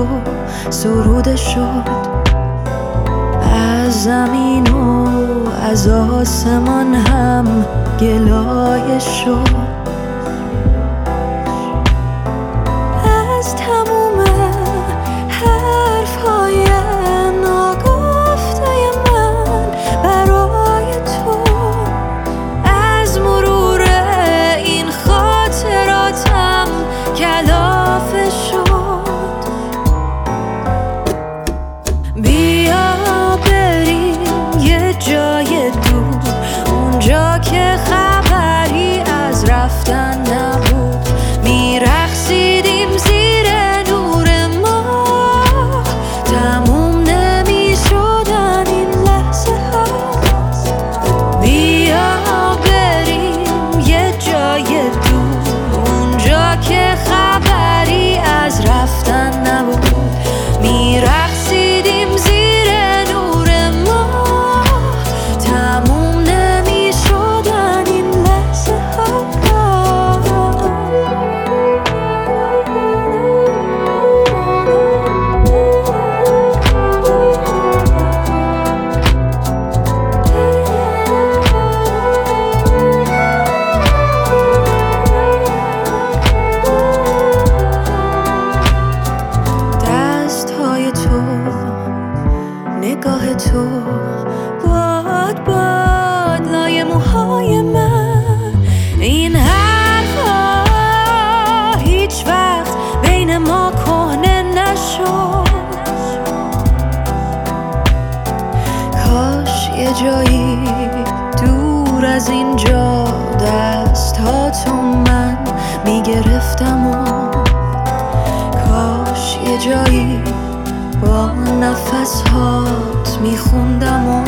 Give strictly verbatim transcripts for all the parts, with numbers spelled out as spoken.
تو سروده شد، از زمین و از آسمان هم گلایه شد. از تموم حرفهای ناگفته من برای تو، از مرور این خاطراتم کلافه شد. بیا بریم یه جای دور، اونجا که خبری از رفتن نبود. میرقصیدیم زیر نور ماه، تموم نمیشدن این لحظه ها. بیا بریم یه جای دور، اونجا که خبری از رفتن نبود. میرقصیدیم زیر نور ماه، تموم نمیشدن این لحظه ها. نگاه تو باد باد لای موهای من، این حرفا هیچ وقت بین ما کهنه نشد. کاش یه جایی دور از اینجا دست ها تو من میگرفتم و کاش یه جایی با نفس هات میخوندم و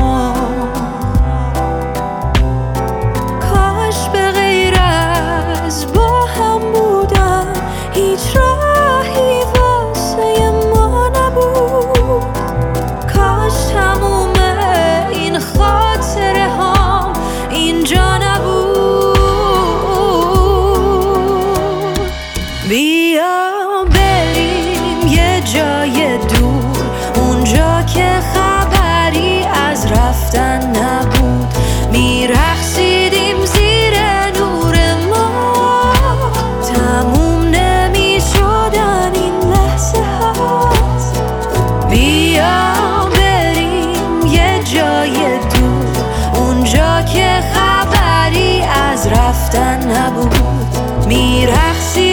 کاش به غیر از با هم بودن هیچ راهی واسه ما نبود. کاش تموم این خاطره ها اینجا نبود. بیا بریم یه جای دور، اونجا که خبری از رفتن نبود. میرقصیدیم زیر نور ماه، تموم نمیشدن این لحظه ها. بیا بریم یه جای دور، اونجا که خبری از رفتن نبود. میرقصیدیم